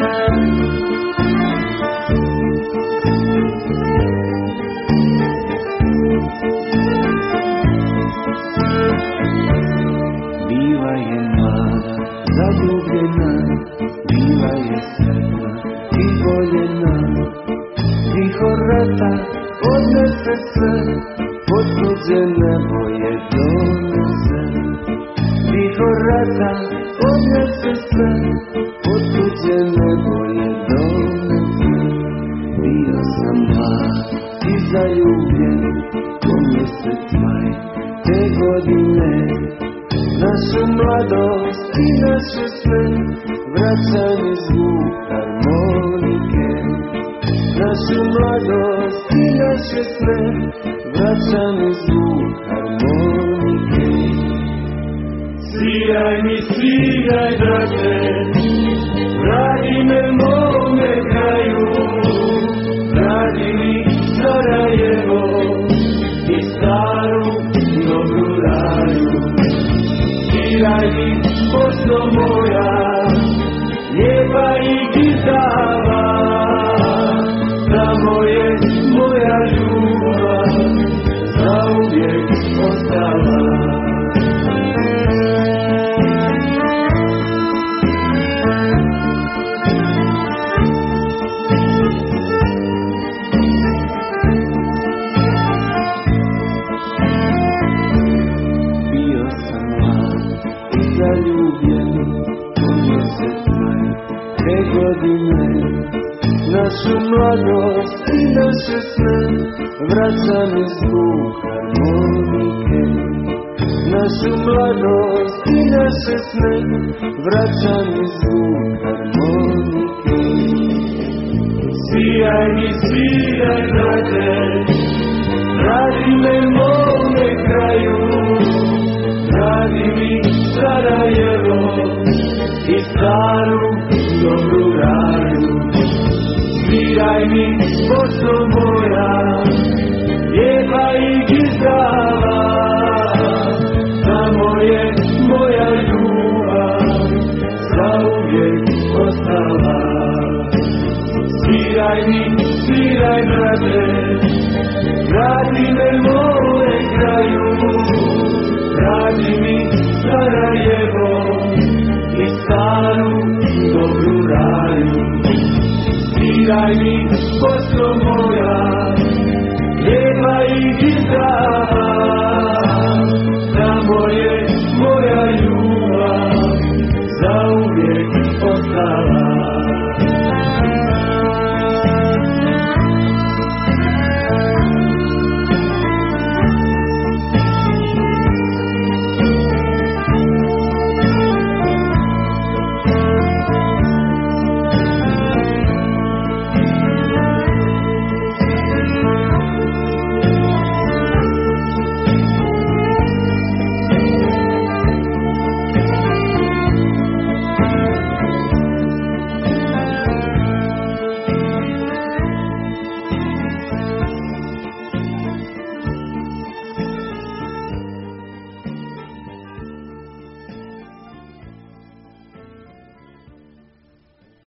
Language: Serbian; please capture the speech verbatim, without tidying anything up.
Bila je mlada, zaljubljena, bila je sretna i voljena. Vihor rata odnese sve, pod tuđe nebo je donese. Vihor rata odnese sve, pod tuđe nebo je donese. Bio sam mlad i zaljubljen, ko mjesec maj te godine. Našu mladost i naše sve, vraća mi zvuk harmonike. Našu mladost i naše sve, vraća mi zvuk harmonike. Sviraj mi, sviraj, brate, vrati me mome kraju. Vrati mi Sarajevo i staru dobru raju. Sviraj mi, Bosno moja, lijepa i gitava. Tamo je moja ljubav, zauvijek ostala. Bio sam mlad i zaljubljen, ko mjesec maj te godine. Našu mladost i naše sve, vraća mi zvuk harmonike. Našu mladost i naše sve, vraća mi zvuk harmonike. Sviraj mi, sviraj, brate, vrati me mome kraju. Vrati mi Sarajevo i staru dobru raju. Sviraj mi, Bosno moja, lijepa i gitava. Tamo je moja ljubav, zauvijek ostala. Sviraj mi, sviraj, brate, vrati me mome kraju. Vrati mi Sarajevo i staru dobru raju. Sviraj mi, Bosno moja, lijepa i gitava. Tamo je moja ljubav, zauvijek ostala.